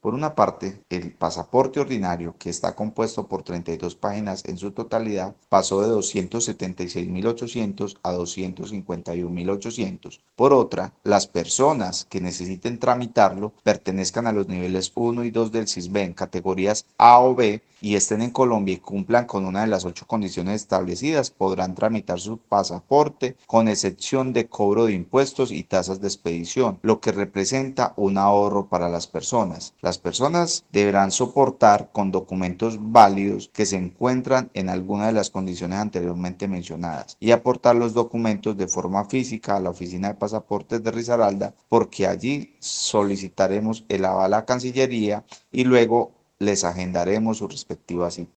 Por una parte, el pasaporte ordinario, que está compuesto por 32 páginas en su totalidad, pasó de 276.800 a 251.800. Por otra, las personas que necesiten tramitarlo pertenezcan a los niveles 1 y 2 del SISBEN, categorías A o B, y estén en Colombia y cumplan con una de las 8 condiciones establecidas, podrán tramitar su pasaporte con excepción de cobro de impuestos y tasas de expedición, lo que representa un ahorro para las personas. Las personas deberán soportar con documentos válidos que se encuentran en alguna de las condiciones anteriormente mencionadas y aportar los documentos de forma física a la oficina de pasaportes de Risaralda, porque allí solicitaremos el aval a Cancillería y luego les agendaremos su respectiva cita.